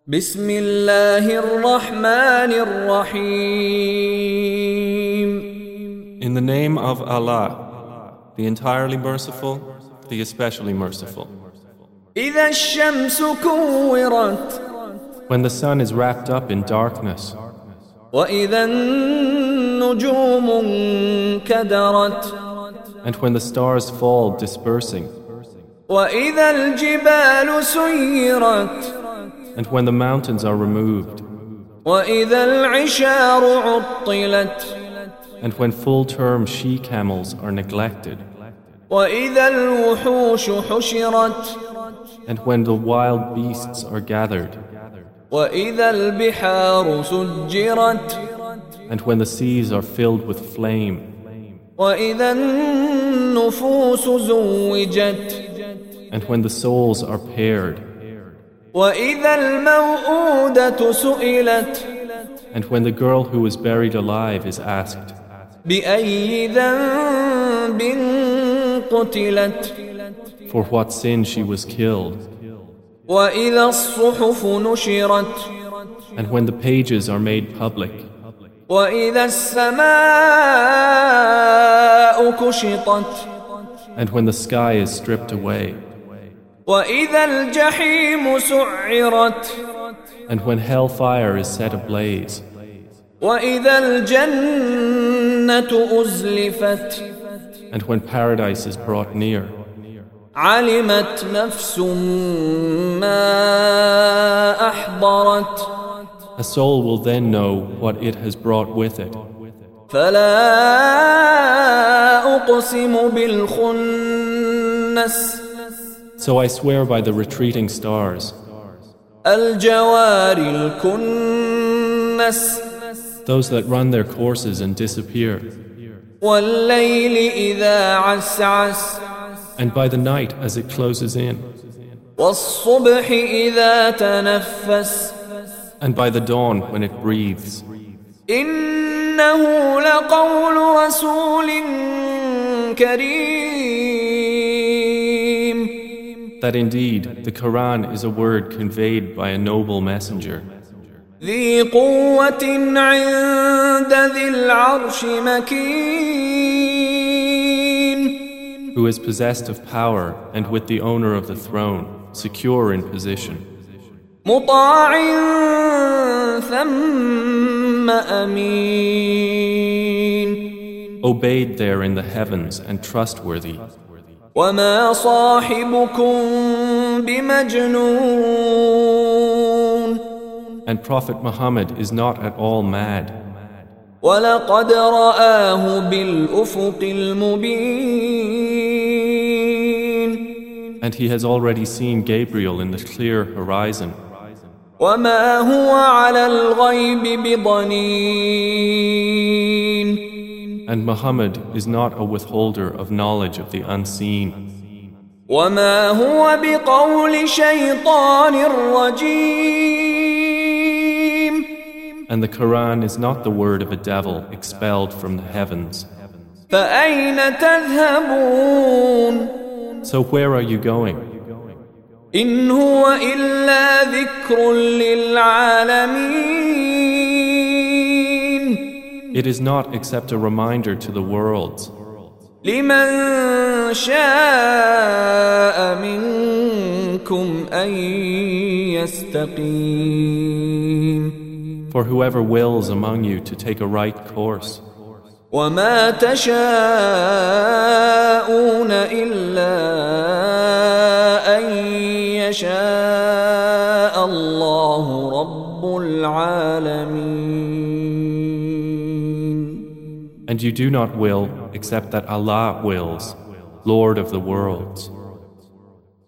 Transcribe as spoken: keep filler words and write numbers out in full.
بسم الله الرحمن الرحيم. In the name of Allah, the entirely merciful, the especially merciful. إذا الشمس كورت When the sun is wrapped up in darkness, وإذا النجوم انكدرت and when the stars fall dispersing, وإذا الجبال سيرت and when the mountains are removed, وإذا العشار عطلت and when full-term she-camels are neglected, وإذا الوحوش حشرت and when the wild beasts are gathered, وإذا البحار سجرت and when the seas are filled with flame, وإذا النفوس زوجت and when the souls are paired, وإذا الموءودة سئلت and when the girl who is buried alive is asked, بأي ذنب قتلت for what sin she was killed, وإذا الصحف نشرت and when the pages are made public, وإذا السماء كشطت and when the sky is stripped away, وإذا الجحيم سعرت and when hellfire is set ablaze, وإذا الجنة أزلفت and when paradise is brought near, علمت نفس ما أحضرت a soul will then know what it has brought with it. فلا أقسم بالخنس So I swear by the retreating stars, الجوار الكنس those that run their courses and disappear, والليل إذا عسعس and by the night as it closes in, والصبح إذا تنفس and by the dawn when it breathes. إنه لقول رسول كريم. That indeed the Quran is a word conveyed by a noble messenger, ذي قوة عند ذي العرش مكين. who is possessed of power and with the owner of the throne, secure in position, مطاع ثم أمين. obeyed there in the heavens and trustworthy. وما صاحبكم بمجنون. And Prophet Muhammad is not at all mad, ولقد رآه بالأفق المبين. and he has already seen Gabriel in the clear horizon. وما هو على الغيب بضنين. And Muhammad is not a withholder of knowledge of the unseen. وما هو بقول شيطان رجيم. And the Quran is not the word of a devil expelled from the heavens. فأين تذهبون. So where are you going? إن هو إلا ذكر للعالمين. It is not except a reminder to the worlds, لمن شاء منكم أن يستقيم. for whoever wills among you to take a right course. وما تشاءون إلا أن يشاء الله رب العالمين. And you do not will except that Allah wills, Lord of the worlds.